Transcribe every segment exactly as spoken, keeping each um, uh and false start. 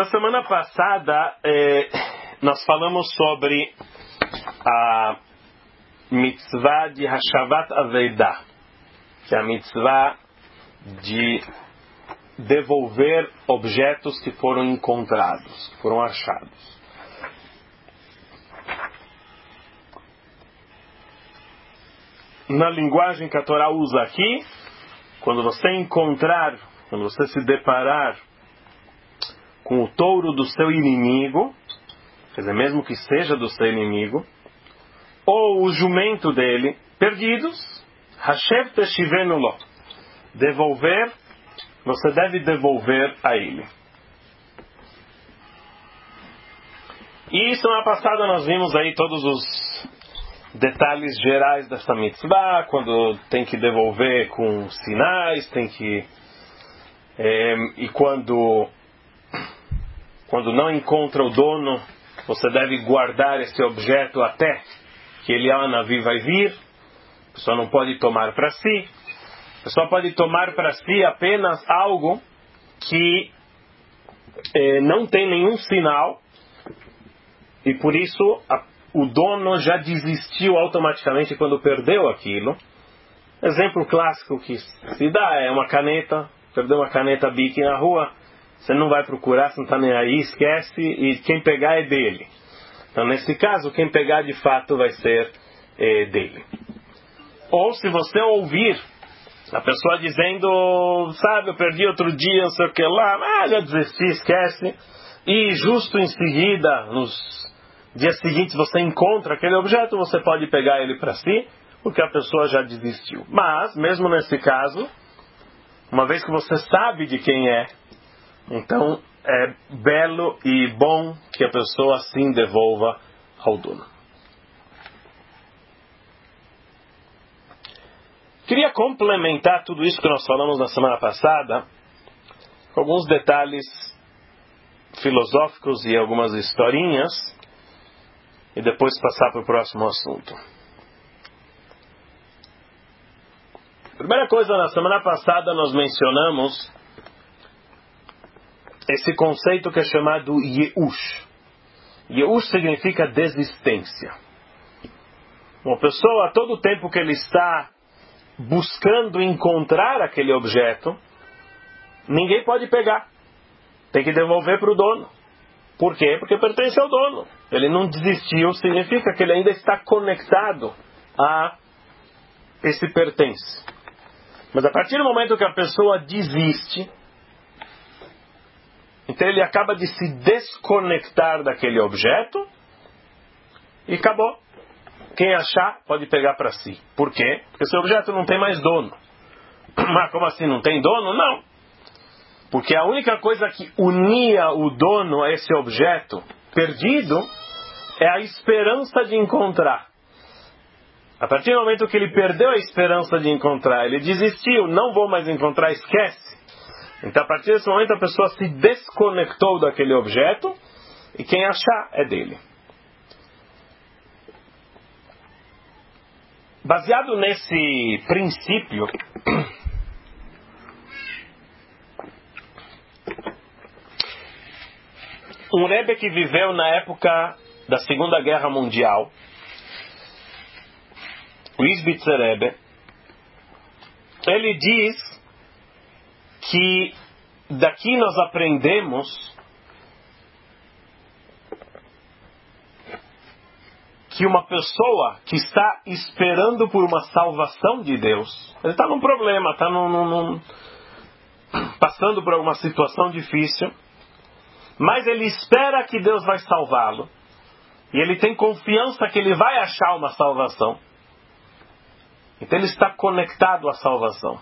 Na semana passada, eh, nós falamos sobre a mitzvah de Hashavat Aveidah, que é a mitzvah de devolver objetos que foram encontrados, que foram achados. Na linguagem que a Torá usa aqui, quando você encontrar, quando você se deparar com o touro do seu inimigo, quer dizer, mesmo que seja do seu inimigo, ou o jumento dele, perdidos, Hashev teshivenu lo, devolver, você deve devolver a ele. E semana passada nós vimos aí todos os detalhes gerais dessa mitzvah, quando tem que devolver com sinais, tem que... É, e quando, quando não encontra o dono, você deve guardar esse objeto até que Eliyahu Hanavi vai vir. A pessoa não pode tomar para si. A pessoa pode tomar para si apenas algo que eh, não tem nenhum sinal e por isso a, o dono já desistiu automaticamente quando perdeu aquilo. Exemplo clássico que se dá é uma caneta. Perdeu uma caneta Bic na rua, você não vai procurar, você não está nem aí, esquece, e quem pegar é dele. Então, nesse caso, quem pegar de fato vai ser eh, dele. Ou se você ouvir a pessoa dizendo, sabe, eu perdi outro dia, não sei o que lá, ah, já desisti, esquece, e justo em seguida, nos dias seguintes, você encontra aquele objeto, você pode pegar ele para si, porque a pessoa já desistiu. Mas, mesmo nesse caso, uma vez que você sabe de quem é, então é belo e bom que a pessoa assim devolva ao dono. Queria complementar tudo isso que nós falamos na semana passada com alguns detalhes filosóficos e algumas historinhas e depois passar para o próximo assunto. Primeira coisa, na semana passada nós mencionamos esse conceito que é chamado Yeush. Yeush significa desistência. Uma pessoa, a todo tempo que ele está buscando encontrar aquele objeto, ninguém pode pegar. Tem que devolver para o dono. Por quê? Porque pertence ao dono. Ele não desistiu, significa que ele ainda está conectado a esse pertence. Mas a partir do momento que a pessoa desiste, então ele acaba de se desconectar daquele objeto e acabou. Quem achar pode pegar para si. Por quê? Porque esse objeto não tem mais dono. Mas como assim não tem dono? Não. Porque a única coisa que unia o dono a esse objeto perdido é a esperança de encontrar. A partir do momento que ele perdeu a esperança de encontrar, ele desistiu, não vou mais encontrar, esquece. Então, a partir desse momento, a pessoa se desconectou daquele objeto e quem achar é dele. Baseado nesse princípio, um Rebbe que viveu na época da Segunda Guerra Mundial, o Izbitzer Rebbe, ele diz que daqui nós aprendemos que uma pessoa que está esperando por uma salvação de Deus, ele está num problema, está num, num, num, passando por alguma situação difícil, mas ele espera que Deus vai salvá-lo, e ele tem confiança que ele vai achar uma salvação. Então ele está conectado à salvação.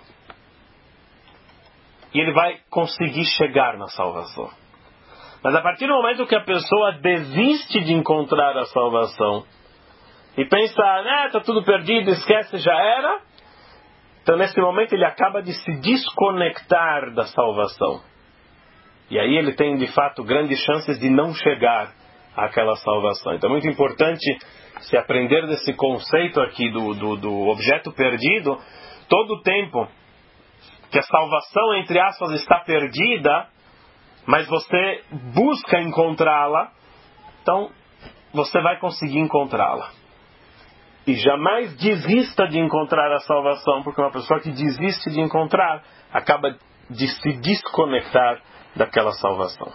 E ele vai conseguir chegar na salvação. Mas a partir do momento que a pessoa desiste de encontrar a salvação e pensa, né, está tudo perdido, esquece, já era. Então nesse momento ele acaba de se desconectar da salvação. E aí ele tem de fato grandes chances de não chegar àquela salvação. Então é muito importante se aprender desse conceito aqui do, do, do objeto perdido. Todo o tempo que a salvação, entre aspas, está perdida, mas você busca encontrá-la, então você vai conseguir encontrá-la. E jamais desista de encontrar a salvação, porque uma pessoa que desiste de encontrar acaba de se desconectar daquela salvação.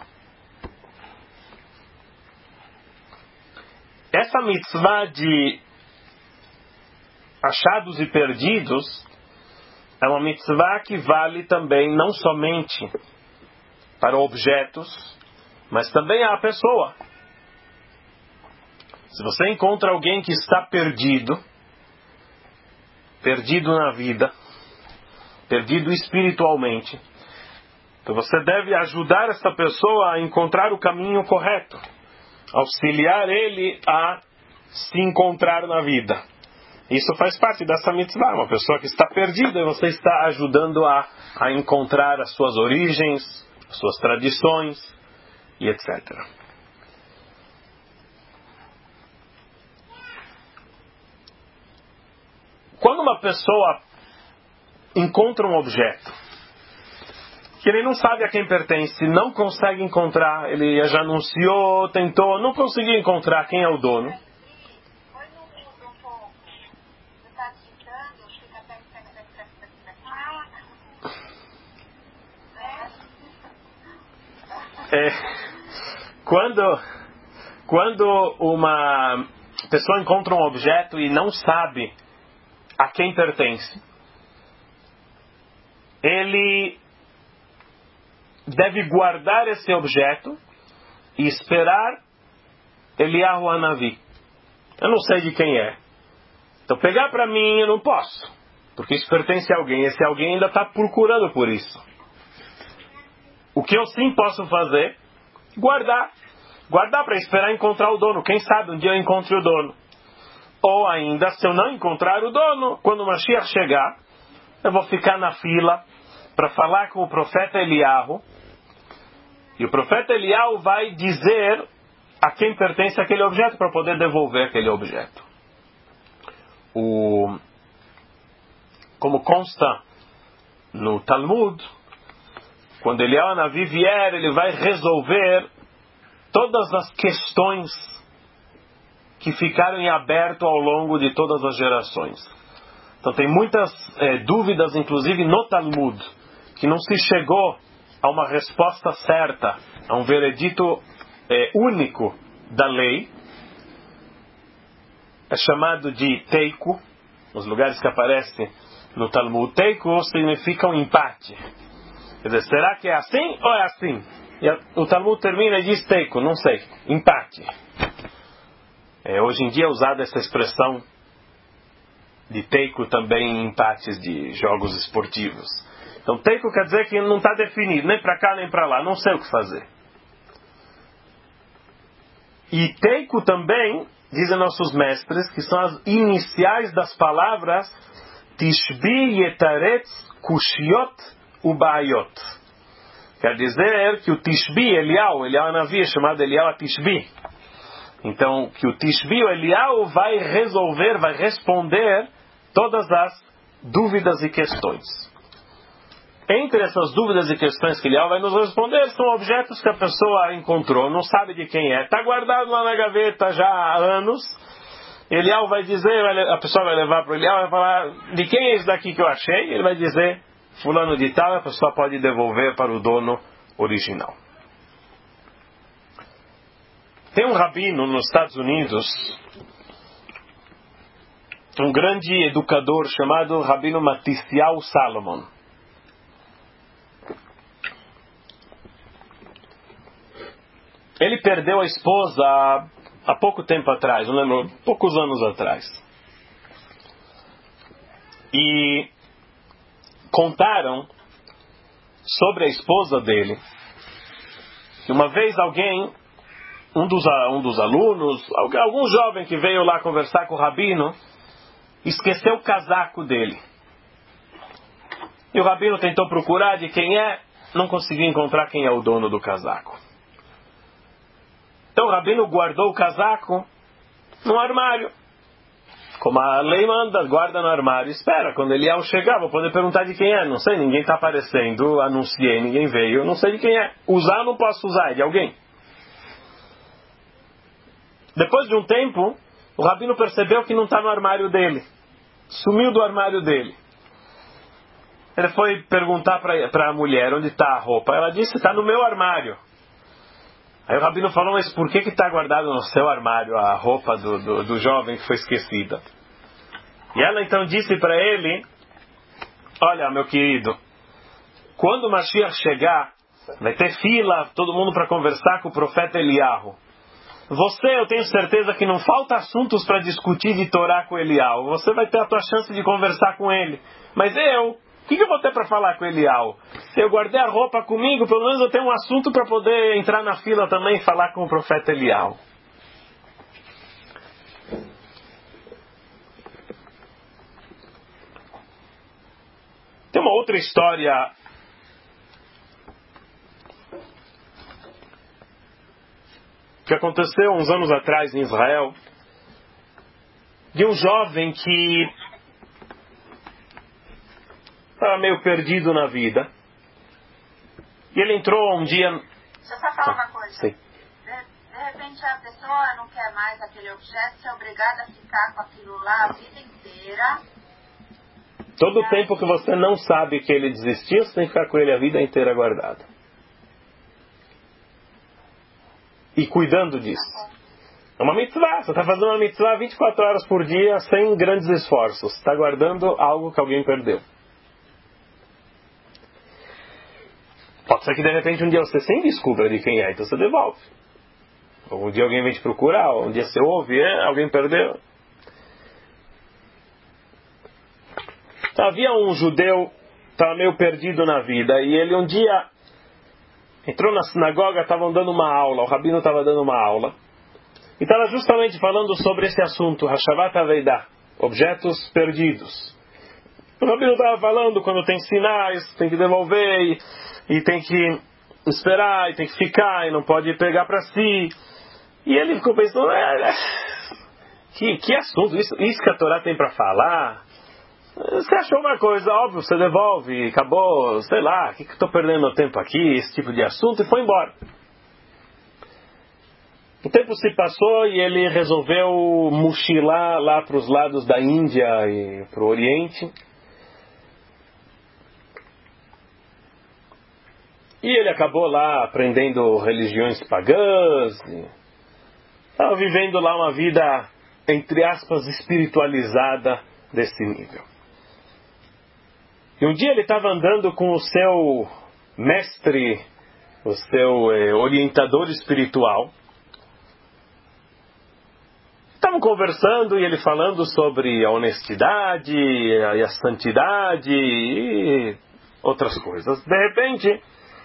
Essa mitzvah de achados e perdidos é uma mitzvah que vale também não somente para objetos, mas também a pessoa. Se você encontra alguém que está perdido, perdido na vida, perdido espiritualmente, então você deve ajudar essa pessoa a encontrar o caminho correto, auxiliar ele a se encontrar na vida. Isso faz parte dessa mitzvah. Uma pessoa que está perdida, e você está ajudando a, a encontrar as suas origens, as suas tradições e etcétera. Quando uma pessoa encontra um objeto que ele não sabe a quem pertence, não consegue encontrar, ele já anunciou, tentou, não conseguiu encontrar quem é o dono, é, quando, quando uma pessoa encontra um objeto e não sabe a quem pertence, ele deve guardar esse objeto e esperar Eliyahu Hanavi. Eu não sei de quem é. Então pegar para mim eu não posso, porque isso pertence a alguém. Esse alguém ainda está procurando por isso. O que eu sim posso fazer? Guardar. Guardar para esperar encontrar o dono. Quem sabe um dia eu encontre o dono. Ou ainda, se eu não encontrar o dono, quando o Mashiach chegar, eu vou ficar na fila para falar com o profeta Eliyahu. E o profeta Eliyahu vai dizer a quem pertence aquele objeto para poder devolver aquele objeto. O, como consta no Talmud, quando Eliyahu Hanavi vier, ele vai resolver todas as questões que ficaram em aberto ao longo de todas as gerações. Então tem muitas é, dúvidas, inclusive no Talmud, que não se chegou a uma resposta certa, a um veredito é, único da lei. É chamado de Teiku, nos lugares que aparece no Talmud. Teiku significa um empate. Quer dizer, será que é assim ou é assim? E a, o Talmud termina e diz Teiku, não sei, empate. É, hoje em dia é usada essa expressão de Teiku também em empates de jogos esportivos. Então Teiku quer dizer que não está definido, nem para cá nem para lá, não sei o que fazer. E Teiku também, dizem nossos mestres, que são as iniciais das palavras Tishbi, Yetaretz, Kushiot, Ubayot. Quer dizer que o Tishbi, Eliyahu, Eliyahu Hanavi é chamado Eliyahu Tishbi. Então, que o Tishbi, o Eliyahu, vai resolver, vai responder todas as dúvidas e questões. Entre essas dúvidas e questões que Eliyahu vai nos responder, são objetos que a pessoa encontrou, não sabe de quem é. Está guardado lá na gaveta já há anos. Eliyahu vai dizer, a pessoa vai levar para o Eliyahu, vai falar, de quem é esse daqui que eu achei? Ele vai dizer, fulano de tal, a pessoa pode devolver para o dono original. Tem um rabino nos Estados Unidos, um grande educador chamado Rabino Matityahu Salomon. Ele perdeu a esposa há, há pouco tempo atrás, não lembro, poucos anos atrás. E contaram sobre a esposa dele que uma vez alguém, um dos, um dos alunos, algum jovem que veio lá conversar com o rabino, esqueceu o casaco dele. E o rabino tentou procurar de quem é, não conseguiu encontrar quem é o dono do casaco. Então o rabino guardou o casaco no armário, como a lei manda, guarda no armário, espera, quando Eliyahu chegar, vou poder perguntar de quem é, não sei, ninguém está aparecendo, anunciei, ninguém veio, não sei de quem é, usar não posso usar, é de alguém. Depois de um tempo, o rabino percebeu que não está no armário dele, sumiu do armário dele. Ele foi perguntar para a mulher onde está a roupa, ela disse, está no meu armário. Aí o rabino falou, mas por que está guardado no seu armário a roupa do, do, do jovem que foi esquecida? E ela então disse para ele, olha meu querido, quando o Mashiach chegar, vai ter fila, todo mundo para conversar com o profeta Eliyahu. Você, eu tenho certeza que não falta assuntos para discutir de Torá com Eliyahu. Você vai ter a tua chance de conversar com ele. Mas eu, o que, que eu vou ter para falar com Eliyahu? Se eu guardei a roupa comigo, pelo menos eu tenho um assunto para poder entrar na fila também e falar com o profeta Eliyahu. Tem uma outra história que aconteceu uns anos atrás em Israel, de um jovem que estava meio perdido na vida. E ele entrou um dia... Deixa eu só falar uma coisa. Sim. De, de repente a pessoa não quer mais aquele objeto, você é obrigada a ficar com aquilo lá a vida inteira. Todo o tempo que você não sabe que ele desistiu, você tem que ficar com ele a vida inteira guardado. E cuidando disso. É uma mitzvah. Você está fazendo uma mitzvah vinte e quatro horas por dia, sem grandes esforços. Você está guardando algo que alguém perdeu. Pode ser que de repente um dia você sem descubra de quem é, então você devolve. Ou um dia alguém vem te procurar, ou um dia você ouve, é, alguém perdeu. Então, havia um judeu que estava meio perdido na vida, e ele um dia entrou na sinagoga, estavam dando uma aula, o rabino estava dando uma aula, e estava justamente falando sobre esse assunto, Hashavat Aveidah, objetos perdidos. O rabino estava falando, quando tem sinais, tem que devolver, e, e tem que esperar, e tem que ficar, e não pode pegar para si. E ele ficou pensando, é, é, que, que assunto, isso, isso que a Torá tem para falar? Você achou uma coisa, óbvio, você devolve, acabou, sei lá, o que, que eu estou perdendo meu tempo aqui, esse tipo de assunto, e foi embora. O tempo se passou e ele resolveu mochilar lá para os lados da Índia e para o Oriente. E ele acabou lá aprendendo religiões pagãs, estava vivendo lá uma vida, entre aspas, espiritualizada desse nível. E um dia ele estava andando com o seu mestre, o seu eh, orientador espiritual. Estavam conversando e ele falando sobre a honestidade e a santidade e outras coisas. De repente,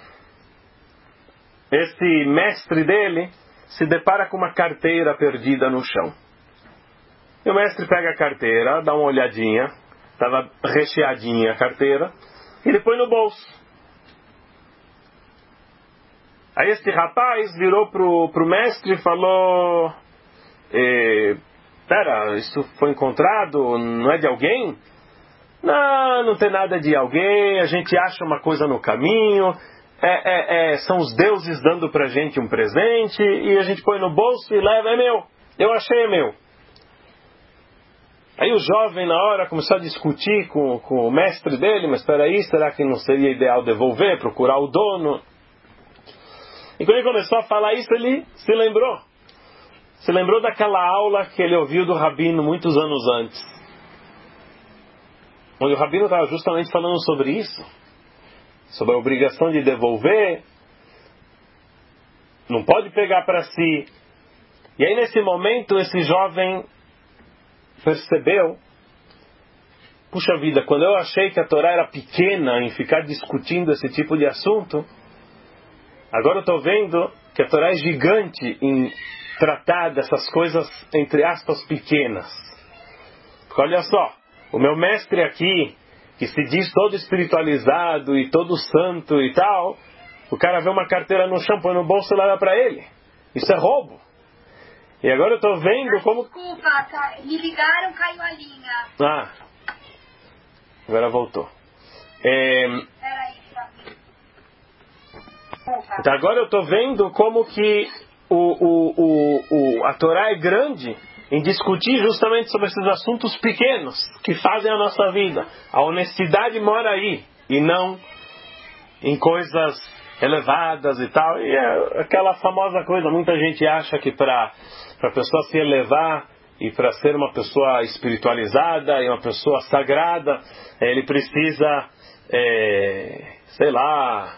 esse mestre dele se depara com uma carteira perdida no chão. E o mestre pega a carteira, dá uma olhadinha, estava recheadinha a carteira, e ele põe no bolso. Aí este rapaz virou pro, pro mestre e falou, eh, pera, isso foi encontrado, não é de alguém? Não, não tem nada de alguém, a gente acha uma coisa no caminho, é, é, é, são os deuses dando pra gente um presente, e a gente põe no bolso e leva, é meu, eu achei, é meu. Aí o jovem, na hora, começou a discutir com, com o mestre dele, mas espera aí, será que não seria ideal devolver, procurar o dono? E quando ele começou a falar isso, ele se lembrou. Se lembrou daquela aula que ele ouviu do rabino muitos anos antes. Onde o rabino estava justamente falando sobre isso. Sobre a obrigação de devolver. Não pode pegar para si. E aí nesse momento, esse jovem percebeu, puxa vida, quando eu achei que a Torá era pequena em ficar discutindo esse tipo de assunto, agora eu estou vendo que a Torá é gigante em tratar dessas coisas, entre aspas, pequenas. Porque olha só, o meu mestre aqui, que se diz todo espiritualizado e todo santo e tal, o cara vê uma carteira no chão, põe no bolso e leva para ele. Isso é roubo. E agora eu estou vendo como... Desculpa, tá, me ligaram, caiu a linha. Ah, agora voltou. É... Peraí, Então agora eu estou vendo como que o, o, o, o, a Torá é grande em discutir justamente sobre esses assuntos pequenos que fazem a nossa vida. A honestidade mora aí e não em coisas elevadas e tal. E é aquela famosa coisa, muita gente acha que para a pessoa se elevar e para ser uma pessoa espiritualizada e uma pessoa sagrada, ele precisa, é, sei lá,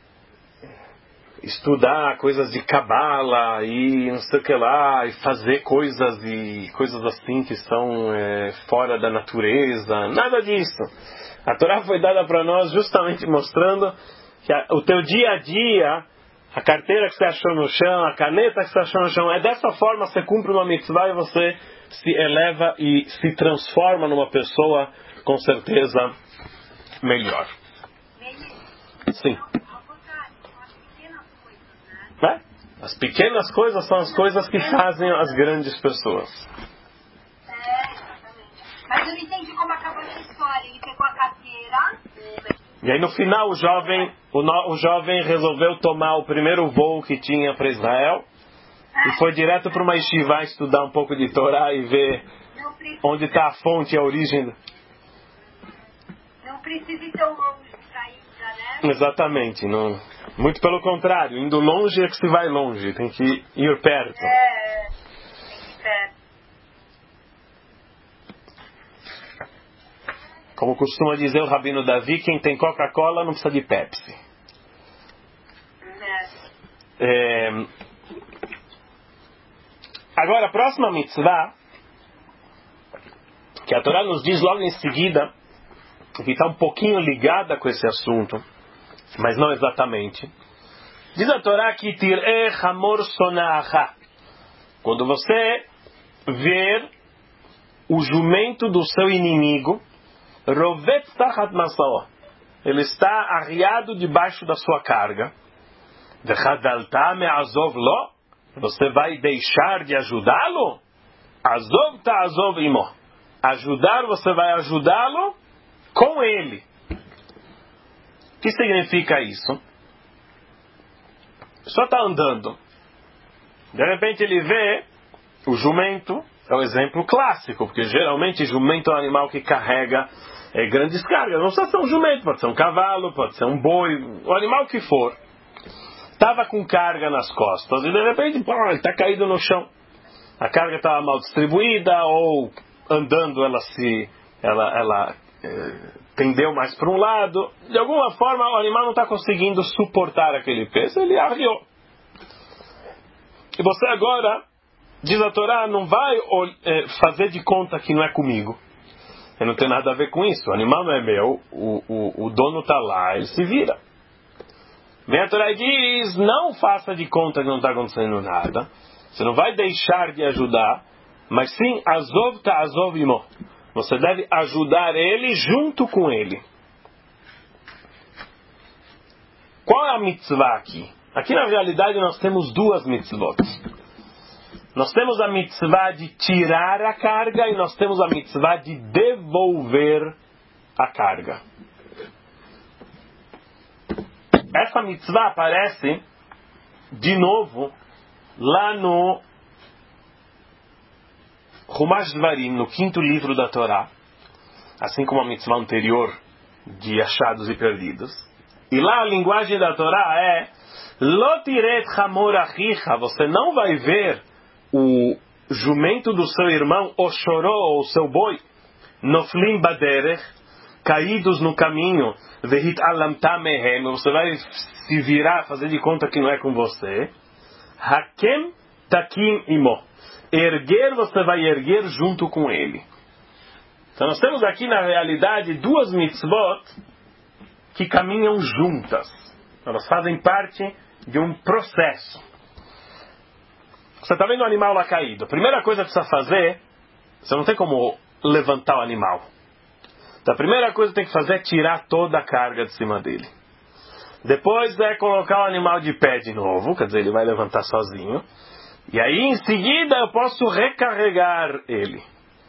estudar coisas de cabala e não sei o que lá, e fazer coisas e coisas assim que são é, fora da natureza. Nada disso. A Torá foi dada para nós justamente mostrando que a, o teu dia a dia, a carteira que você achou no chão, a caneta que você achou no chão, é dessa forma que você cumpre uma mitzvah e você se eleva e se transforma numa pessoa com certeza melhor. Sim. Né? As pequenas coisas são as coisas que fazem as grandes pessoas. É, exatamente. Mas eu não entendi como acabou essa história. Ele pegou a carteira. E aí no final o jovem, o, no, o jovem resolveu tomar o primeiro voo que tinha para Israel e foi direto para uma yeshiva estudar um pouco de Torá e ver onde está a fonte e a origem. Não precisa ir tão longe para isso, né? Exatamente. Não, muito pelo contrário. Indo longe é que se vai longe. Tem que ir perto. É, tem que ir perto. Como costuma dizer o Rabino Davi, quem tem Coca-Cola não precisa de Pepsi. É. É... Agora, a próxima mitzvah, que a Torá nos diz logo em seguida, que está um pouquinho ligada com esse assunto, mas não exatamente. Diz a Torá que tir'e hamor sona'acha. Quando você ver o jumento do seu inimigo, rovet tachat masao, ele está arriado debaixo da sua carga. Vechadalta me'azov lo, você vai deixar de ajudá-lo? Azov ta'azov imo. Ajudar, você vai ajudá-lo com ele. O que significa isso? Só está andando. De repente ele vê o jumento, é o exemplo clássico, porque geralmente jumento é um animal que carrega é, grandes cargas. Não precisa ser um jumento, pode ser um cavalo, pode ser um boi, o animal que for. Estava com carga nas costas e de repente pô, ele está caído no chão. A carga estava mal distribuída ou andando ela se ela, ela é, pendeu mais para um lado. De alguma forma o animal não está conseguindo suportar aquele peso, ele arriou. E você agora, diz a Torá, não vai é, fazer de conta que não é comigo. Eu não tem nada a ver com isso. O animal não é meu, o, o, o dono está lá, ele se vira. Vem a Torá e diz, não faça de conta que não está acontecendo nada. Você não vai deixar de ajudar, mas sim, azov ta'azov imo. Você deve ajudar ele junto com ele. Qual é a mitzvah aqui? Aqui na realidade nós temos duas mitzvot. Nós temos a mitzvah de tirar a carga e nós temos a mitzvah de devolver a carga. Essa mitzvah aparece de novo lá no Chumash Dvarim, no quinto livro da Torá, assim como a mitzvah anterior de achados e perdidos. E lá a linguagem da Torá é Lo tiret hamor achicha, você não vai ver o jumento do seu irmão, o choró, ou o seu boi, noflim baderech, caídos no caminho, vehit alamta mehem, você vai se virar, fazer de conta que não é com você. Hakem takim imo, erguer, você vai erguer junto com ele. Então nós temos aqui na realidade duas mitzvot que caminham juntas. Elas fazem parte de um processo. Você está vendo o animal lá caído. A primeira coisa que você precisa fazer, você não tem como levantar o animal. Então, a primeira coisa que tem que fazer é tirar toda a carga de cima dele. Depois é colocar o animal de pé de novo, quer dizer, ele vai levantar sozinho. E aí em seguida eu posso recarregar ele.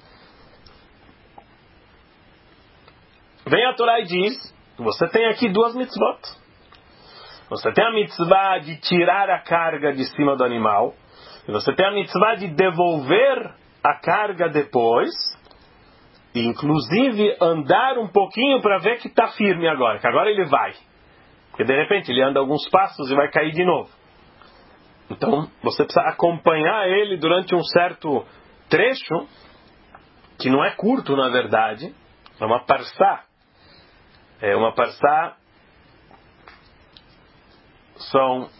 Vem a Torá e diz, você tem aqui duas mitzvot. Você tem a mitzvah de tirar a carga de cima do animal. E você tem a mitzvah de devolver a carga depois. E inclusive andar um pouquinho para ver que está firme agora. Que agora ele vai. Porque de repente ele anda alguns passos e vai cair de novo. Então você precisa acompanhar ele durante um certo trecho. Que não é curto na verdade. É uma parsá. É uma parsá. São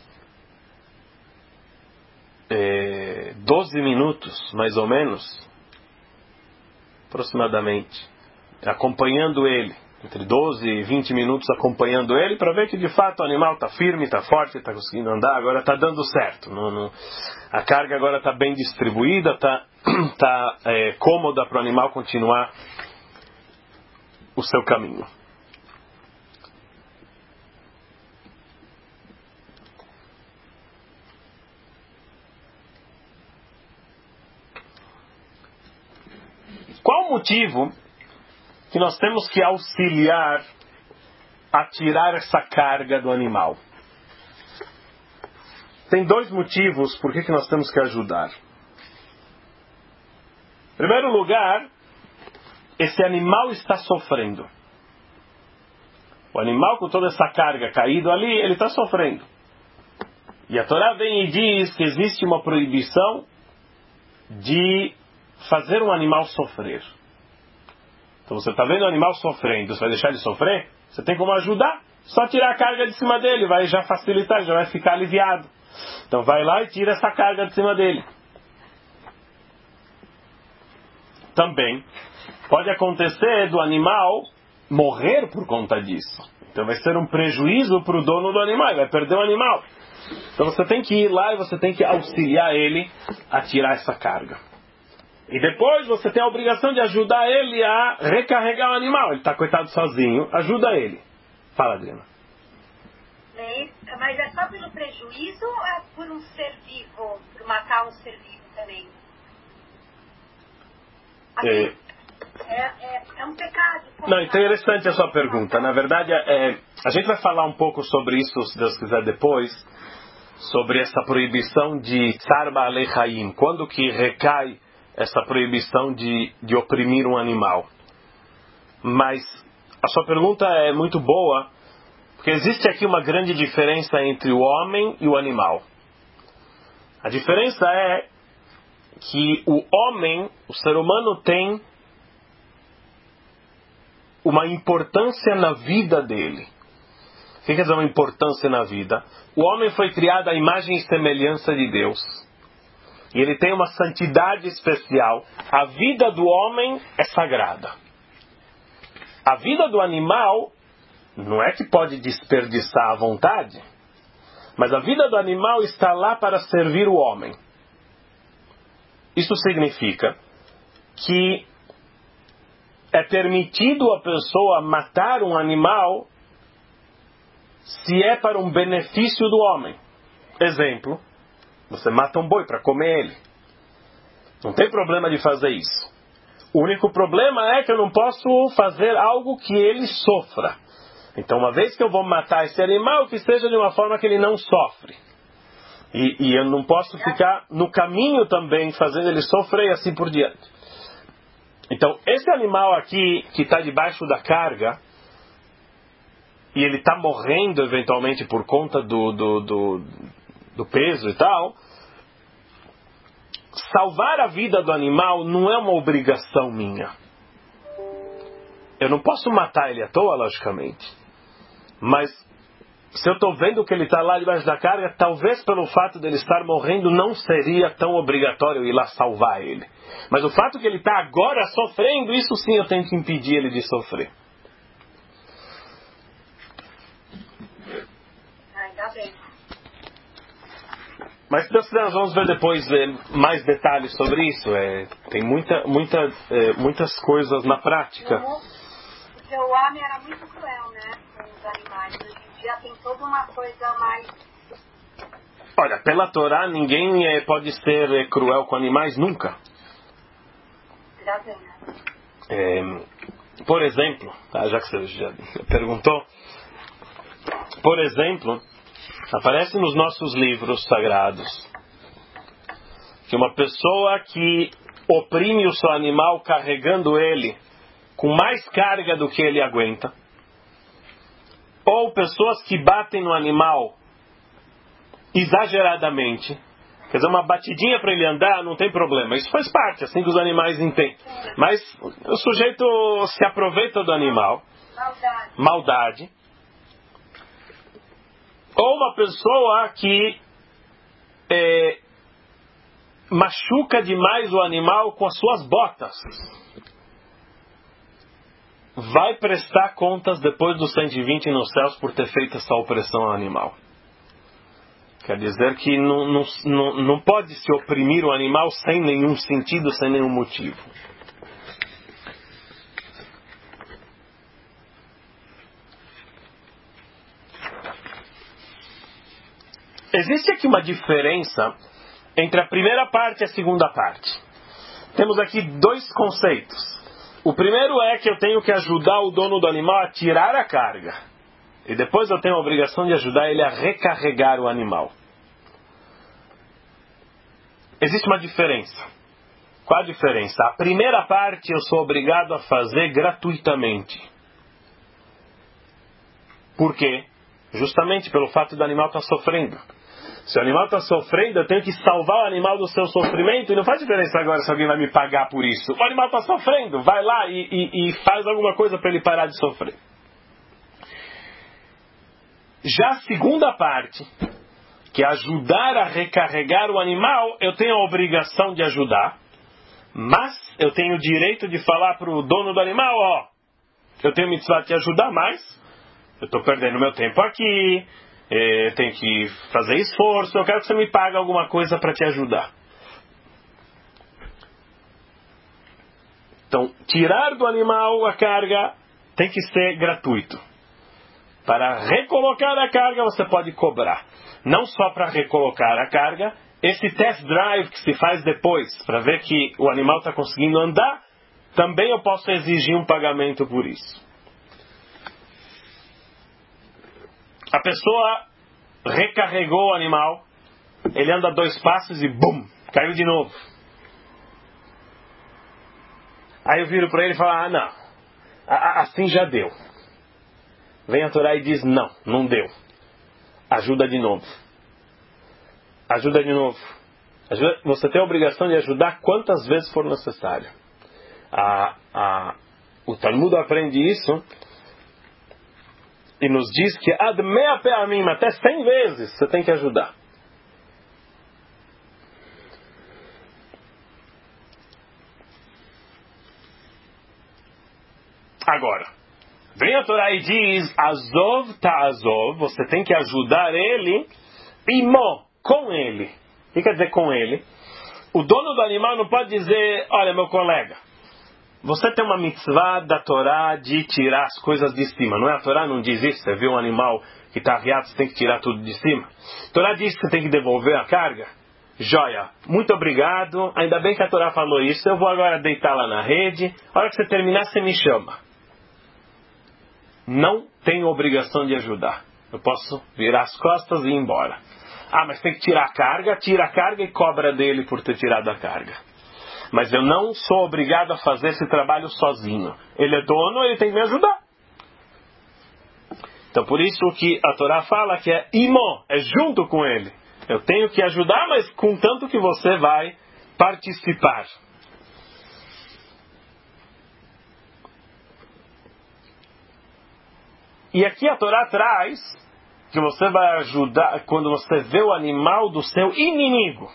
é, doze minutos, mais ou menos, aproximadamente, acompanhando ele, entre doze e vinte minutos acompanhando ele, para ver que de fato o animal está firme, está forte, está conseguindo andar, agora está dando certo. Não, não, a carga agora está bem distribuída, está tá, é, cômoda para o animal continuar o seu caminho. Qual o motivo que nós temos que auxiliar a tirar essa carga do animal? Tem dois motivos por que nós temos que ajudar. Em primeiro lugar, esse animal está sofrendo. O animal com toda essa carga caído ali, ele está sofrendo. E a Torá vem e diz que existe uma proibição de fazer um animal sofrer. Então você está vendo o animal sofrendo, você vai deixar ele sofrer? Você tem como ajudar? Só tirar a carga de cima dele, vai já facilitar, já vai ficar aliviado. Então vai lá e tira essa carga de cima dele. Também pode acontecer do animal morrer por conta disso. Então vai ser um prejuízo para o dono do animal, vai perder o animal. Então você tem que ir lá e você tem que auxiliar ele a tirar essa carga. E depois você tem a obrigação de ajudar ele a recarregar o animal. Ele está coitado sozinho, ajuda ele. Fala, Adriana. Mas é só pelo prejuízo ou é por um ser vivo, por matar um ser vivo também? Assim, é... É, é, é um pecado. Não, interessante a sua pergunta. Na verdade, é, a gente vai falar um pouco sobre isso, se Deus quiser, depois. Sobre essa proibição de Tsar Baalei Chaim. Quando que recai essa proibição de, de oprimir um animal. Mas a sua pergunta é muito boa, porque existe aqui uma grande diferença entre o homem e o animal. A diferença é que o homem, o ser humano, tem uma importância na vida dele. O que quer dizer uma importância na vida? O homem foi criado à imagem e semelhança de Deus. E ele tem uma santidade especial. A vida do homem é sagrada. A vida do animal não é que pode desperdiçar à vontade, mas a vida do animal está lá para servir o homem. Isso significa que é permitido a pessoa matar um animal se é para um benefício do homem. Exemplo, você mata um boi para comer ele. Não tem problema de fazer isso. O único problema é que eu não posso fazer algo que ele sofra. Então, uma vez que eu vou matar esse animal, que seja de uma forma que ele não sofre. E, e eu não posso ficar no caminho também, fazendo ele sofrer e assim por diante. Então, esse animal aqui, que está debaixo da carga, e ele está morrendo eventualmente por conta do, do, do, do peso e tal, salvar a vida do animal não é uma obrigação minha. Eu não posso matar ele à toa, logicamente. Mas se eu estou vendo que ele está lá debaixo da carga, talvez pelo fato dele estar morrendo não seria tão obrigatório ir lá salvar ele. Mas o fato que ele está agora sofrendo, isso sim eu tenho que impedir ele de sofrer. Ainda bem. Mas nós vamos ver depois é, mais detalhes sobre isso. É, tem muita, muita, é, muitas coisas na prática. Porque o homem era muito cruel, né, com os animais. Hoje em dia tem toda uma coisa mais Olha, pela Torá, ninguém é, pode ser é, cruel com animais nunca. É, por exemplo, tá, já que você já perguntou, por exemplo, aparece nos nossos livros sagrados que uma pessoa que oprime o seu animal carregando ele com mais carga do que ele aguenta, ou pessoas que batem no animal exageradamente, quer dizer, uma batidinha para ele andar não tem problema, isso faz parte, assim que os animais entendem, mas o sujeito se aproveita do animal, maldade, maldade. Ou uma pessoa que é, machuca demais o animal com as suas botas, vai prestar contas depois dos cento e vinte nos céus por ter feito essa opressão ao animal. Quer dizer que não, não, não, não pode se oprimir o animal sem nenhum sentido, sem nenhum motivo. Existe aqui uma diferença entre a primeira parte e a segunda parte. Temos aqui dois conceitos. O primeiro é que eu tenho que ajudar o dono do animal a tirar a carga. E depois eu tenho a obrigação de ajudar ele a recarregar o animal. Existe uma diferença. Qual a diferença? A primeira parte eu sou obrigado a fazer gratuitamente. Por quê? Justamente pelo fato do animal estar sofrendo. Se o animal está sofrendo, eu tenho que salvar o animal do seu sofrimento, e não faz diferença agora se alguém vai me pagar por isso. O animal está sofrendo, vai lá e, e, e faz alguma coisa para ele parar de sofrer. Já a segunda parte, que é ajudar a recarregar o animal, eu tenho a obrigação de ajudar, mas eu tenho o direito de falar para o dono do animal, ó, eu tenho mitzvah de te ajudar, mas eu estou perdendo meu tempo aqui, eu tenho que fazer esforço, eu quero que você me pague alguma coisa para te ajudar. Então, tirar do animal a carga tem que ser gratuito. Para recolocar a carga você pode cobrar. Não só para recolocar a carga, esse test drive que se faz depois, para ver que o animal está conseguindo andar, também eu posso exigir um pagamento por isso. A pessoa recarregou o animal, ele anda dois passos e bum, caiu de novo. Aí eu viro para ele e falo, ah não, assim já deu. Vem a Torá e diz, não, não deu. Ajuda de novo. Ajuda de novo. Ajuda, você tem a obrigação de ajudar quantas vezes for necessário. A, a, o Talmud aprende isso e nos diz que ad mea pe'amim, até cem vezes você tem que ajudar. Agora, vem a Torá e diz, azov ta'azov, você tem que ajudar ele, imo, com ele. O que quer dizer com ele? O dono do animal não pode dizer, olha meu colega, você tem uma mitzvah da Torá de tirar as coisas de cima. Não é? A Torá não diz isso. Você viu um animal que está arriado, você tem que tirar tudo de cima. A Torá diz que você tem que devolver a carga. Joia, muito obrigado. Ainda bem que a Torá falou isso. Eu vou agora deitar lá na rede. A hora que você terminar, você me chama. Não tenho obrigação de ajudar. Eu posso virar as costas e ir embora. Ah, mas tem que tirar a carga. Tira a carga e cobra dele por ter tirado a carga. Mas eu não sou obrigado a fazer esse trabalho sozinho. Ele é dono, ele tem que me ajudar. Então por isso que a Torá fala que é imo, é junto com ele. Eu tenho que ajudar, mas contanto que você vai participar. E aqui a Torá traz que você vai ajudar quando você vê o animal do seu inimigo.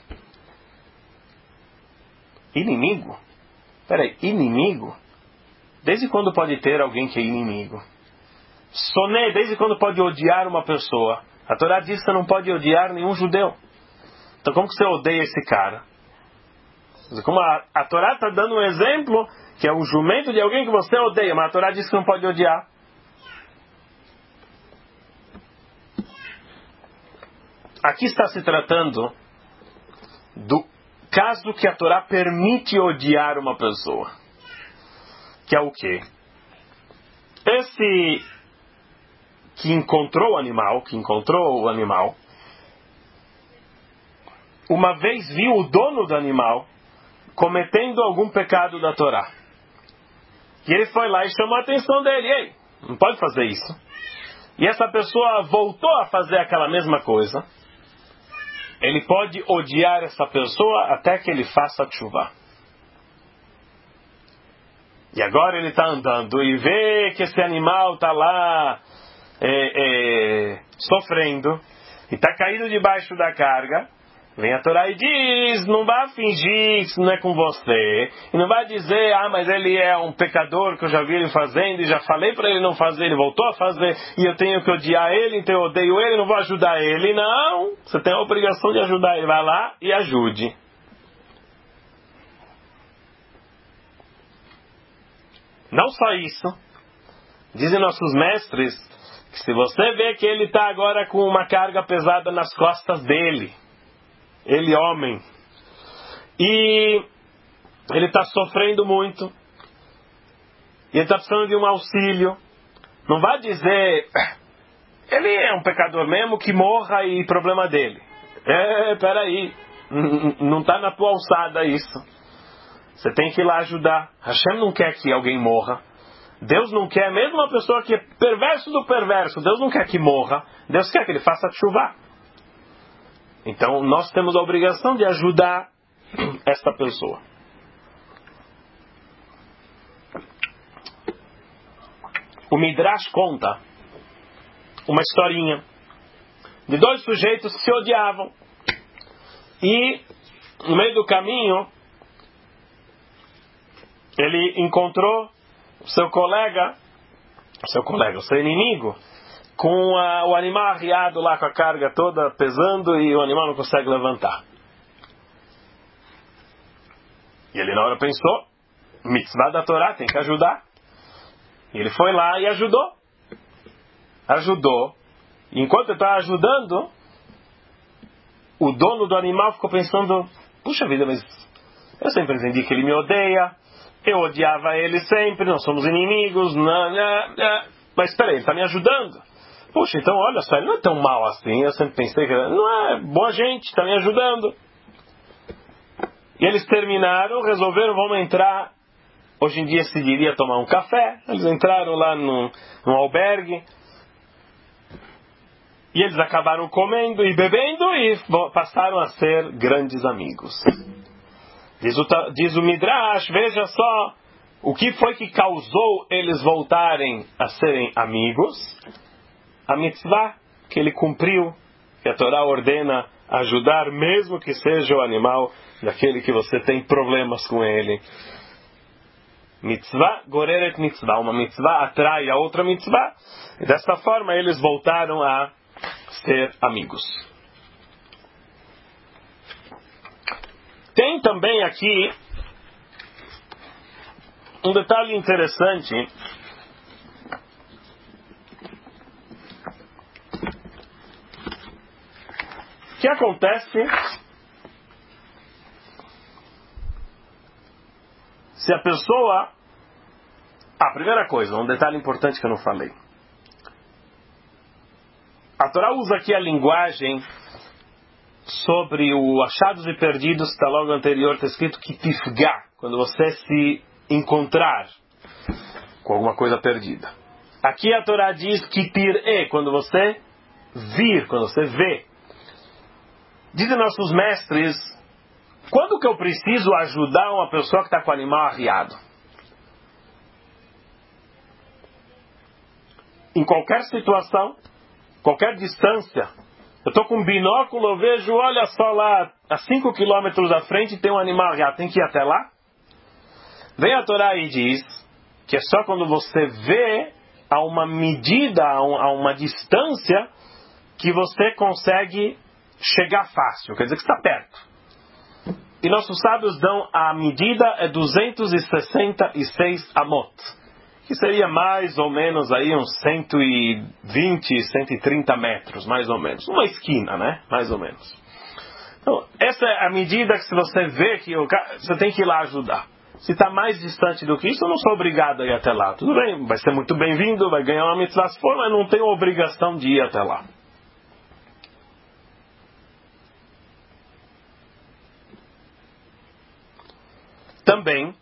Inimigo? Peraí, inimigo? Desde quando pode ter alguém que é inimigo? Soné, desde quando pode odiar uma pessoa? A Torá diz que você não pode odiar nenhum judeu. Então como que você odeia esse cara? Como a, a Torá está dando um exemplo que é o jumento de alguém que você odeia, mas a Torá diz que não pode odiar. aqui está se tratando do caso que a Torá permite odiar uma pessoa. Que é o quê? Esse que encontrou o animal, que encontrou o animal, uma vez viu o dono do animal cometendo algum pecado da Torá. E ele foi lá e chamou a atenção dele. Ei, não pode fazer isso. E essa pessoa voltou a fazer aquela mesma coisa. Ele pode odiar essa pessoa até que ele faça tshuva. E agora ele está andando e vê que esse animal está lá é, é, sofrendo e está caído debaixo da carga. Vem a Torá e diz, não vá fingir que isso não é com você. E não vai dizer, ah, mas ele é um pecador que eu já vi ele fazendo e já falei para ele não fazer, ele voltou a fazer e eu tenho que odiar ele, então eu odeio ele, não vou ajudar ele. Não, você tem a obrigação de ajudar ele. Vai lá e ajude. Não só isso. Dizem nossos mestres que se você vê que ele está agora com uma carga pesada nas costas dele, ele homem, e ele está sofrendo muito, e ele está precisando de um auxílio, não vá dizer, ele é um pecador mesmo, que morra e problema dele. É, peraí, não está na tua alçada isso. Você tem que ir lá ajudar. Hashem não quer que alguém morra. Deus não quer, mesmo uma pessoa que é perverso do perverso, Deus não quer que morra. Deus quer que ele faça tshuva. Então, nós temos a obrigação de ajudar esta pessoa. O Midrash conta uma historinha de dois sujeitos que se odiavam. E, no meio do caminho, ele encontrou o seu colega, o seu colega, o seu inimigo, com a, o animal arriado lá com a carga toda pesando e o animal não consegue levantar. E ele na hora pensou, mitzvah da Torá, tem que ajudar. E ele foi lá e ajudou. Ajudou. E enquanto ele estava ajudando, o dono do animal ficou pensando, puxa vida, mas eu sempre entendi que ele me odeia, eu odiava ele sempre, nós somos inimigos, não, não, não. Mas espera aí, ele está me ajudando. Puxa, então olha só, ele não é tão mal assim. Eu sempre pensei que não é boa gente, está me ajudando. E eles terminaram, resolveram, vamos entrar. Hoje em dia se diria tomar um café. Eles entraram lá no, no albergue. E eles acabaram comendo e bebendo e passaram a ser grandes amigos. Diz o, diz o Midrash, veja só, o que foi que causou eles voltarem a serem amigos? A mitzvah que ele cumpriu, que a Torá ordena ajudar, mesmo que seja o animal daquele que você tem problemas com ele. Mitzvah goreret mitzvah. Uma mitzvah atrai a outra mitzvah. E desta forma eles voltaram a ser amigos. Tem também aqui um detalhe interessante. O que acontece se a pessoa... Ah, primeira coisa, um detalhe importante que eu não falei. A Torá usa aqui a linguagem sobre o achados e perdidos, que está logo anterior, está escrito que tifgá, quando você se encontrar com alguma coisa perdida. Aqui a Torá diz que tir'e, quando você vir, quando você vê. Dizem nossos mestres, quando que eu preciso ajudar uma pessoa que está com o animal arriado? Em qualquer situação, qualquer distância. Eu estou com um binóculo, eu vejo, olha só lá, a cinco quilômetros da frente tem um animal arriado, tem que ir até lá? Vem a Torá e diz que é só quando você vê a uma medida, a uma distância, que você consegue chegar fácil, quer dizer que está perto. E nossos sábios dão a medida é duzentos e sessenta e seis amot, que seria mais ou menos aí uns cento e vinte, cento e trinta metros, mais ou menos. Uma esquina, né? Mais ou menos. Então, essa é a medida que se você vê que o cara, você tem que ir lá ajudar. Se está mais distante do que isso, eu não sou obrigado a ir até lá. Tudo bem, vai ser muito bem-vindo, vai ganhar uma mitzvah se for, mas não tenho obrigação de ir até lá. Também,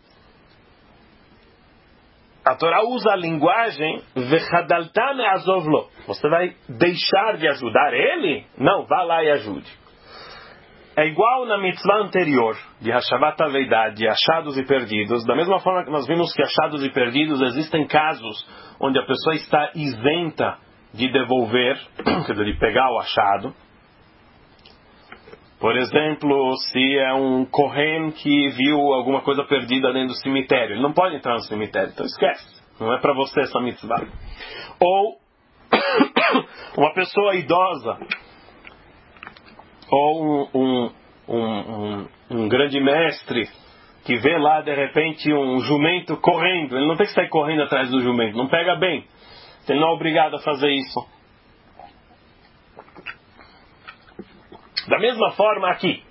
a Torá usa a linguagem vechadalta me'azovlo. Você vai deixar de ajudar ele? Não, vá lá e ajude. É igual na mitzvah anterior, de Hashavat Aveidá, de achados e perdidos. Da mesma forma que nós vimos que achados e perdidos, existem casos onde a pessoa está isenta de devolver, quer dizer, de pegar o achado. Por exemplo, se é um kohen que viu alguma coisa perdida dentro do cemitério, ele não pode entrar no cemitério, então esquece. Não é para você essa mitzvah. Ou uma pessoa idosa, ou um, um, um, um, um grande mestre que vê lá de repente um jumento correndo, ele não tem que sair correndo atrás do jumento, não pega bem, ele não é obrigado a fazer isso. Da mesma forma aqui,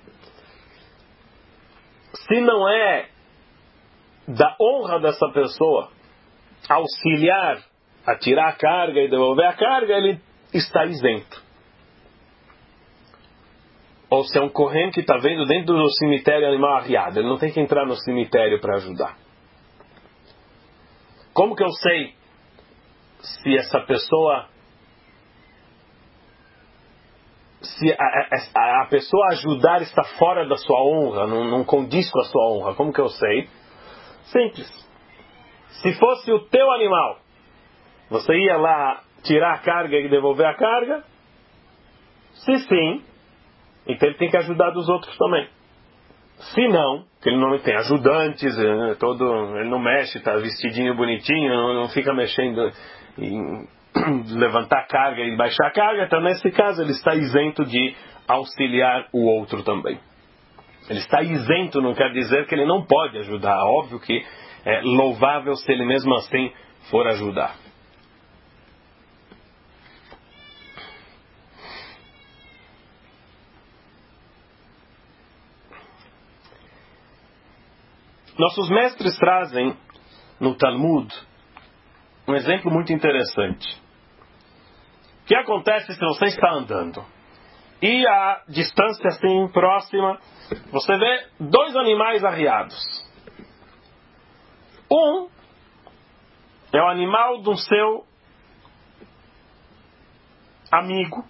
se não é da honra dessa pessoa auxiliar a tirar a carga e devolver a carga, ele está isento. Ou se é um kohen que está vendo dentro do cemitério animal arriado, ele não tem que entrar no cemitério para ajudar. Como que eu sei se essa pessoa, se a, a, a pessoa ajudar está fora da sua honra, não, não condiz com a sua honra? Como que eu sei? Simples. Se fosse o teu animal, você ia lá tirar a carga e devolver a carga? Se sim, então ele tem que ajudar dos outros também. Se não, que ele não tem ajudantes, todo, ele não mexe, está vestidinho bonitinho, não, não fica mexendo em levantar carga e baixar carga, então nesse caso ele está isento de auxiliar o outro também. Ele está isento não quer dizer que ele não pode ajudar. Óbvio que é louvável se ele mesmo assim for ajudar. Nossos mestres trazem no Talmud um exemplo muito interessante. O que acontece se você está andando e a distância assim próxima, você vê dois animais arriados. Um é o animal do seu amigo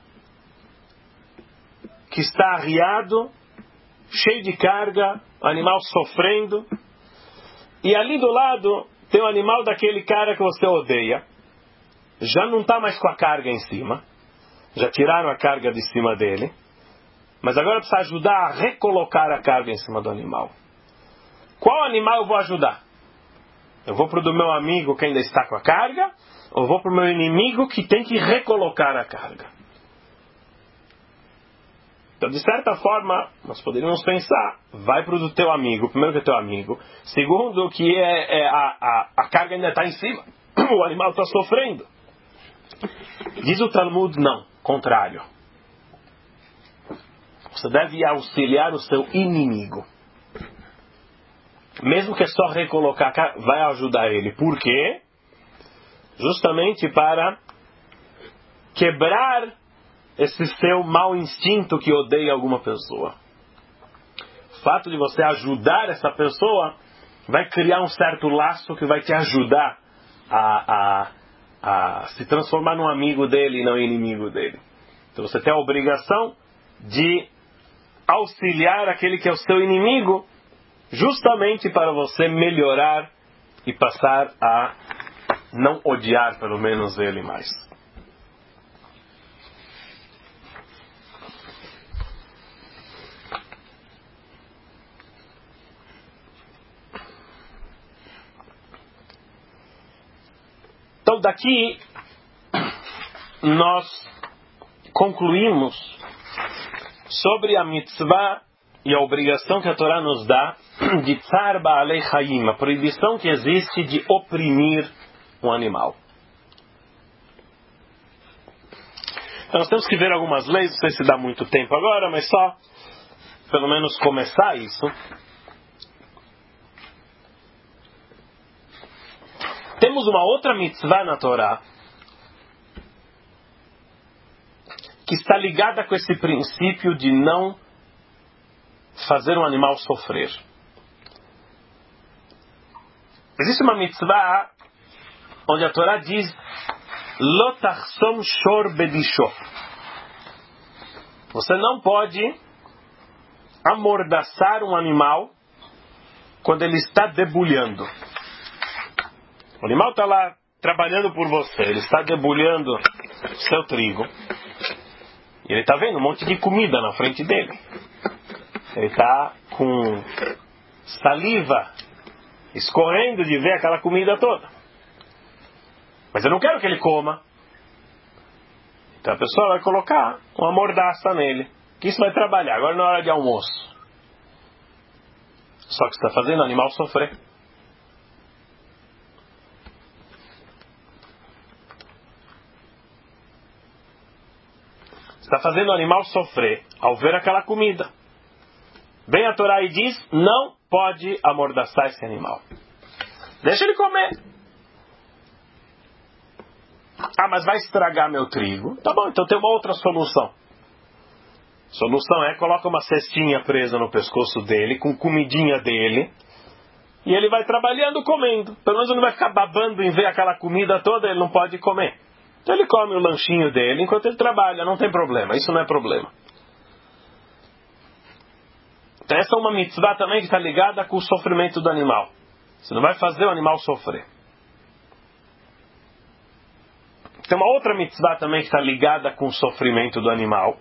que está arriado, cheio de carga, o animal sofrendo, e ali do lado tem o animal daquele cara que você odeia, já não está mais com a carga em cima, já tiraram a carga de cima dele, mas agora precisa ajudar a recolocar a carga em cima do animal. Qual animal eu vou ajudar? Eu vou para o do meu amigo que ainda está com a carga, ou vou para o meu inimigo que tem que recolocar a carga? Então, de certa forma, nós poderíamos pensar, vai para o do teu amigo, primeiro que é teu amigo, segundo que é, é a, a, a carga ainda está em cima, o animal está sofrendo. Diz o Talmud, não, contrário. Você deve auxiliar o seu inimigo. Mesmo que é só recolocar a carga, vai ajudar ele. Por quê? Justamente para quebrar esse seu mau instinto que odeia alguma pessoa. O fato de você ajudar essa pessoa vai criar um certo laço que vai te ajudar a, a, a se transformar num amigo dele e não inimigo dele. Então você tem a obrigação de auxiliar aquele que é o seu inimigo, justamente para você melhorar e passar a não odiar pelo menos ele mais. Então daqui nós concluímos sobre a mitzvah e a obrigação que a Torá nos dá de Tzar Ba'alei Chaim, a proibição que existe de oprimir um animal. Então nós temos que ver algumas leis, não sei se dá muito tempo agora, mas só pelo menos começar isso. Temos uma outra mitzvah na Torá que está ligada com esse princípio de não fazer um animal sofrer. Existe uma mitzvah onde a Torá diz Lo tachsom shor bedisho. Você não pode amordaçar um animal quando ele está debulhando. O animal está lá trabalhando por você, ele está debulhando seu trigo. E ele está vendo um monte de comida na frente dele. Ele está com saliva escorrendo de ver aquela comida toda. Mas eu não quero que ele coma. Então a pessoa vai colocar uma mordaça nele. Que isso vai trabalhar. Agora na hora de almoço. Só que você está fazendo o animal sofrer. Você está fazendo o animal sofrer ao ver aquela comida. Vem a Torá e diz, não pode amordaçar esse animal. Deixa ele comer. Ah, mas vai estragar meu trigo. Tá bom, então tem uma outra solução. A solução é, coloca uma cestinha presa no pescoço dele, com comidinha dele, e ele vai trabalhando comendo. Pelo menos ele não vai ficar babando em ver aquela comida toda, ele não pode comer. Então ele come o lanchinho dele enquanto ele trabalha, não tem problema, isso não é problema. Então essa é uma mitzvah também que está ligada com o sofrimento do animal. Você não vai fazer o animal sofrer. Tem uma outra mitzvah também que está ligada com o sofrimento do animal.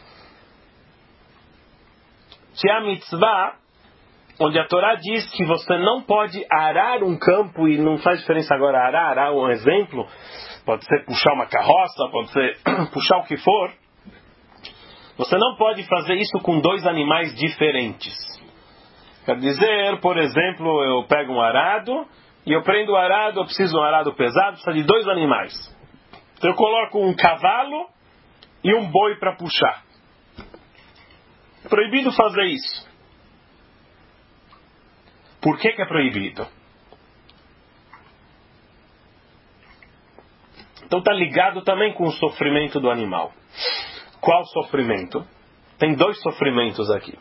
Que é a mitzvah onde a Torá diz que você não pode arar um campo, e não faz diferença agora arar, arar um exemplo, pode ser puxar uma carroça, pode ser puxar o que for. Você não pode fazer isso com dois animais diferentes. Quer dizer, por exemplo, eu pego um arado, e eu prendo o arado, eu preciso de um arado pesado, precisa de dois animais. Então eu coloco um cavalo e um boi para puxar. É proibido fazer isso. Por que que é proibido? Então está ligado também com o sofrimento do animal. Qual sofrimento? Tem dois sofrimentos aqui.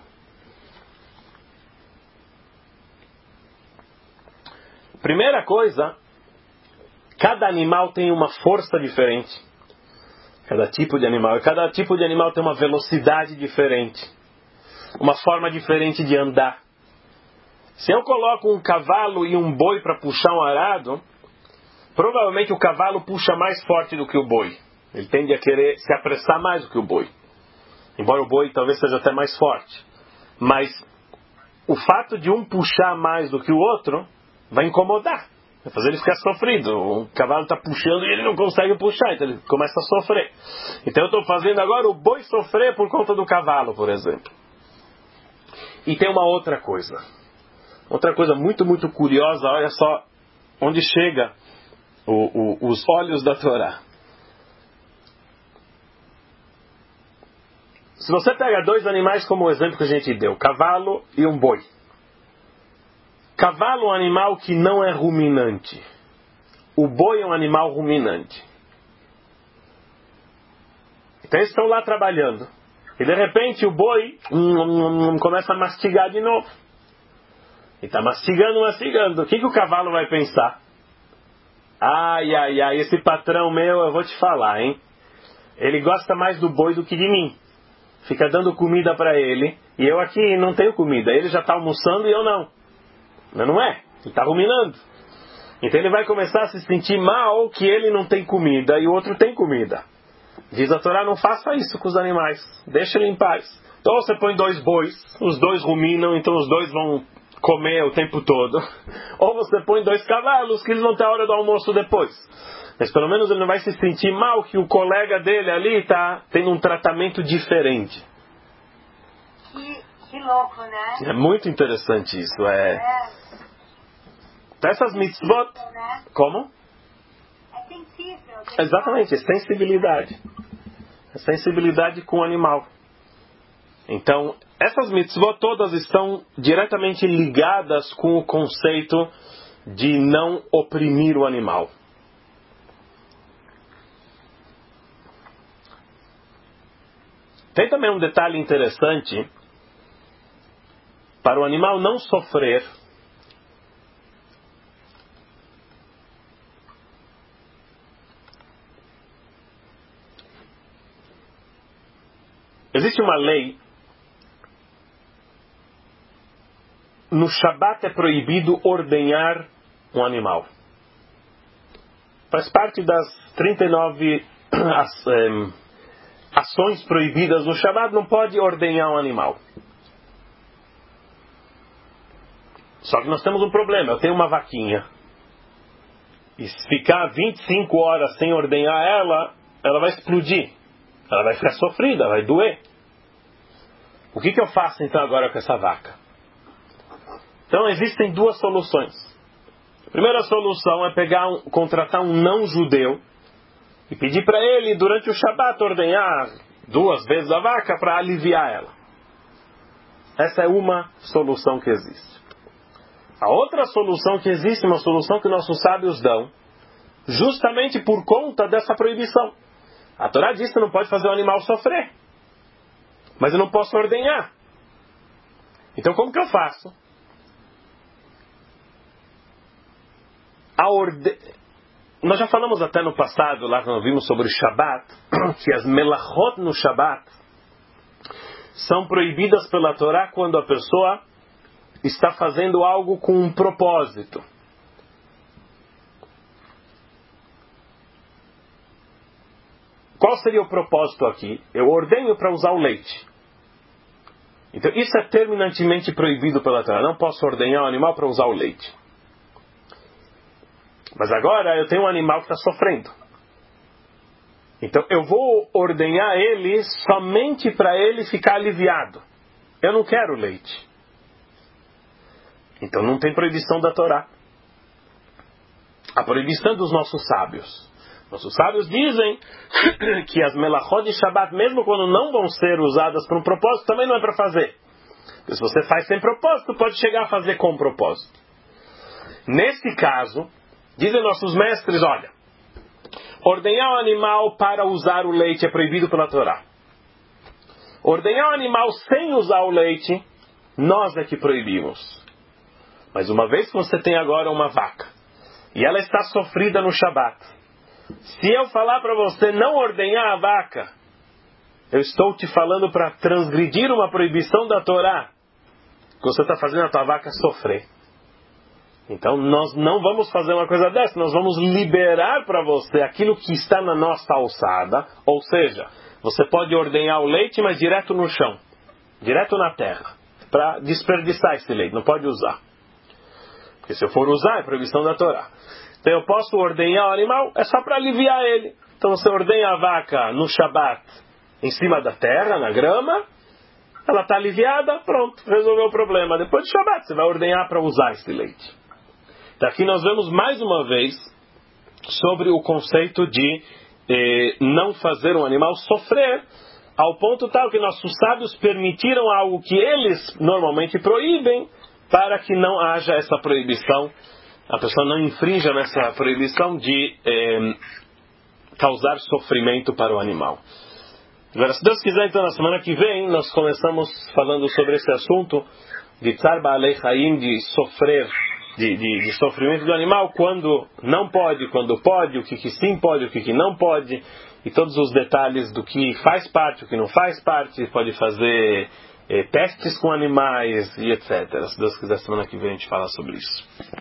Primeira coisa, cada animal tem uma força diferente. Cada tipo de animal. E cada tipo de animal tem uma velocidade diferente. Uma forma diferente de andar. Se eu coloco um cavalo e um boi para puxar um arado, provavelmente o cavalo puxa mais forte do que o boi. Ele tende a querer se apressar mais do que o boi. Embora o boi talvez seja até mais forte. Mas o fato de um puxar mais do que o outro vai incomodar. Vai fazer ele ficar sofrido. O cavalo está puxando e ele não consegue puxar. Então ele começa a sofrer. Então eu estou fazendo agora o boi sofrer por conta do cavalo, por exemplo. E tem uma outra coisa. Outra coisa muito, muito curiosa. Olha só onde chega o, o, os olhos da Torá. Se você pega dois animais como o exemplo que a gente deu, cavalo e um boi. Cavalo é um animal que não é ruminante. O boi é um animal ruminante. Então eles estão lá trabalhando. E de repente o boi hum, hum, começa a mastigar de novo. E está mastigando, mastigando. O que, que o cavalo vai pensar? Ai, ai, ai, esse patrão meu, eu vou te falar, hein? Ele gosta mais do boi do que de mim. Fica dando comida para ele. E eu aqui não tenho comida. Ele já está almoçando e eu não. Mas não é. Ele está ruminando. Então ele vai começar a se sentir mal que ele não tem comida e o outro tem comida. Diz a Torá, não faça isso com os animais. Deixa ele em paz. Então você põe dois bois, os dois ruminam, então os dois vão comer o tempo todo. Ou você põe dois cavalos, que eles vão ter a hora do almoço depois. Mas pelo menos ele não vai se sentir mal que o colega dele ali está tendo um tratamento diferente. E, Que louco, né? É muito interessante isso. É... É. Essas mitzvot... Né? Como? É sensível. Exatamente, é sensibilidade. É sensibilidade com o animal. Então, essas mitzvot todas estão diretamente ligadas com o conceito de não oprimir o animal. Tem também um detalhe interessante. Para o animal não sofrer, existe uma lei. No Shabat é proibido ordenhar um animal. Faz parte das trinta e nove as, um, ações proibidas no Shabat, não pode ordenhar um animal. Só que nós temos um problema. Eu tenho uma vaquinha. E se ficar vinte e cinco horas sem ordenhar ela, ela vai explodir. Ela vai ficar sofrida, vai doer. O que, que eu faço então agora com essa vaca? Então existem duas soluções. A primeira solução é pegar um, contratar um não-judeu e pedir para ele, durante o Shabat, ordenhar duas vezes a vaca para aliviar ela. Essa é uma solução que existe. A outra solução que existe é uma solução que nossos sábios dão, justamente por conta dessa proibição. A Torá diz que não pode fazer o animal sofrer, mas eu não posso ordenhar. Então como que eu faço? A orde... Nós já falamos até no passado, lá quando vimos sobre o Shabat, que as melachot no Shabat são proibidas pela Torá quando a pessoa está fazendo algo com um propósito. Qual seria o propósito aqui? Eu ordenho para usar o leite. Então isso é terminantemente proibido pela Torá. Não posso ordenhar um animal para usar o leite. Mas agora eu tenho um animal que está sofrendo. Então eu vou ordenhar ele somente para ele ficar aliviado. Eu não quero leite. Então não tem proibição da Torá. A proibição dos nossos sábios. Nossos sábios dizem que as melachot de Shabbat, mesmo quando não vão ser usadas para um propósito, também não é para fazer. Porque se você faz sem propósito, pode chegar a fazer com propósito. Nesse caso, dizem nossos mestres, olha, ordenhar o animal para usar o leite é proibido pela Torá. Ordenhar o animal sem usar o leite, nós é que proibimos. Mas uma vez que você tem agora uma vaca, e ela está sofrida no Shabat, se eu falar para você não ordenhar a vaca, eu estou te falando para transgredir uma proibição da Torá, que você está fazendo a tua vaca sofrer. Então nós não vamos fazer uma coisa dessa, nós vamos liberar para você aquilo que está na nossa alçada, ou seja, você pode ordenhar o leite, mas direto no chão, direto na terra, para desperdiçar esse leite, não pode usar. Porque se eu for usar, é proibição da Torá. Então eu posso ordenhar o animal, é só para aliviar ele. Então você ordenha a vaca no Shabat, em cima da terra, na grama, ela está aliviada, pronto, resolveu o problema. Depois do Shabat, você vai ordenhar para usar esse leite. Então aqui nós vemos mais uma vez sobre o conceito de eh, não fazer um animal sofrer, ao ponto tal que nossos sábios permitiram algo que eles normalmente proíbem, para que não haja essa proibição, a pessoa não infrinja nessa proibição de eh, causar sofrimento para o animal. Agora, se Deus quiser, então na semana que vem nós começamos falando sobre esse assunto de Tzar Baalei Chaim, de sofrer, de, de, de sofrimento do animal, quando não pode, quando pode, o que, que sim pode, o que, que não pode, e todos os detalhes do que faz parte, o que não faz parte, pode fazer eh, testes com animais e etcétera. Se Deus quiser, semana que vem a gente fala sobre isso.